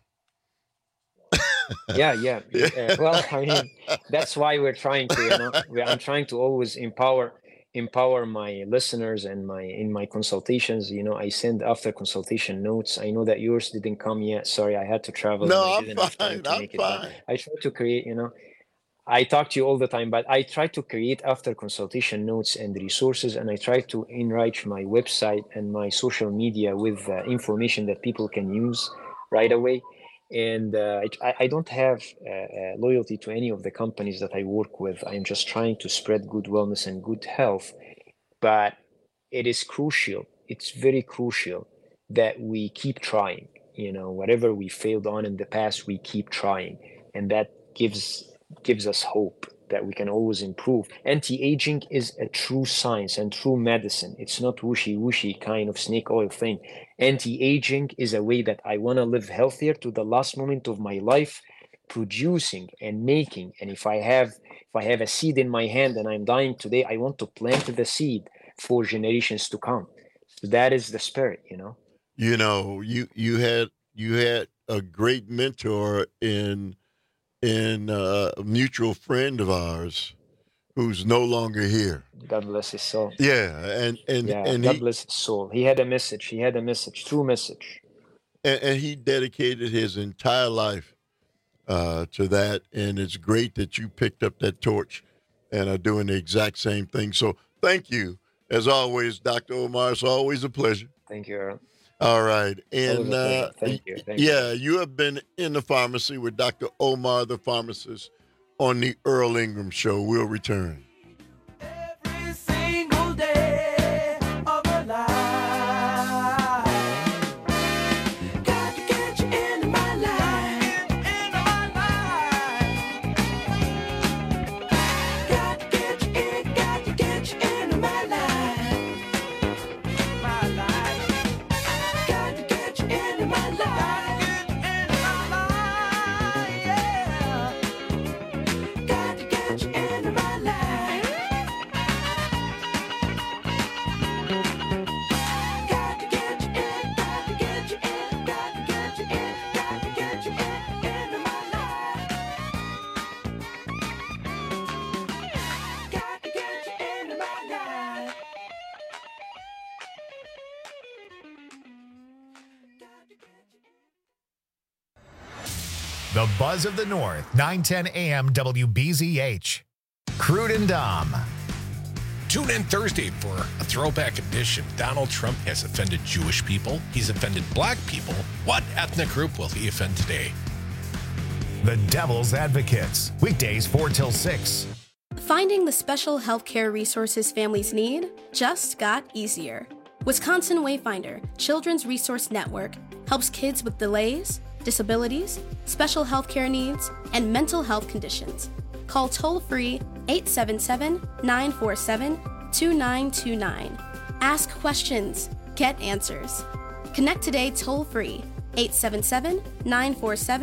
Yeah. Well, I mean, that's why we're trying to, I'm trying to always empower my listeners, and in my consultations, I send after consultation notes. I know that yours didn't come yet. Sorry, I had to travel. No, I'm fine. I'm fine. I try to create, I talk to you all the time, but I try to create after consultation notes and resources, and I try to enrich my website and my social media with information that people can use right away. And I don't have loyalty to any of the companies that I work with. I'm just trying to spread good wellness and good health. But it is crucial. It's very crucial that we keep trying. Whatever we failed on in the past, we keep trying. And that gives us hope that we can always improve. Anti-aging is a true science and true medicine. It's not whooshy kind of snake oil thing. Anti-aging is a way that I want to live healthier to the last moment of my life, producing and making. And if I have a seed in my hand and I'm dying today, I want to plant the seed for generations to come. So that is the spirit, You had a great mentor in a mutual friend of ours who's no longer here. God bless his soul. Yeah, and God bless his soul. He had a message, true message. And he dedicated his entire life to that, and it's great that you picked up that torch and are doing the exact same thing. So thank you, as always, Dr. Omar. It's always a pleasure. Thank you, Earl. All right. And thank you. You have been in the pharmacy with Dr. Omar, the pharmacist, on the Earl Ingram Show. We'll return. Every single day of my life, got to get you into my life, got to get you into my life, got to get you into my life, yeah. Got to get you into my life. Got to get you in, got to get you in, got to get you in, got to get you into my life. Got to get you into my life. The Buzz of the North, 910 AM WBZH. Crude and Dom. Tune in Thursday for a throwback edition. Donald Trump has offended Jewish people. He's offended black people. What ethnic group will he offend today? The Devil's Advocates. Weekdays 4 till 6. Finding the special healthcare resources families need just got easier. Wisconsin Wayfinder Children's Resource Network helps kids with delays, disabilities, special healthcare needs, and mental health conditions. Call toll-free 877-947-2929. Ask questions. Get answers. Connect today toll-free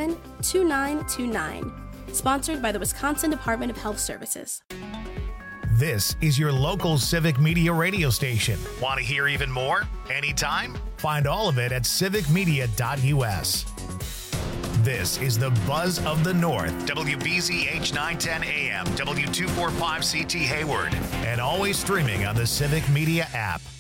877-947-2929. Sponsored by the Wisconsin Department of Health Services. This is your local Civic Media radio station. Want to hear even more? Anytime? Find all of it at civicmedia.us. This is the Buzz of the North, WBZH 910 AM, W245CT Hayward, and always streaming on the Civic Media app.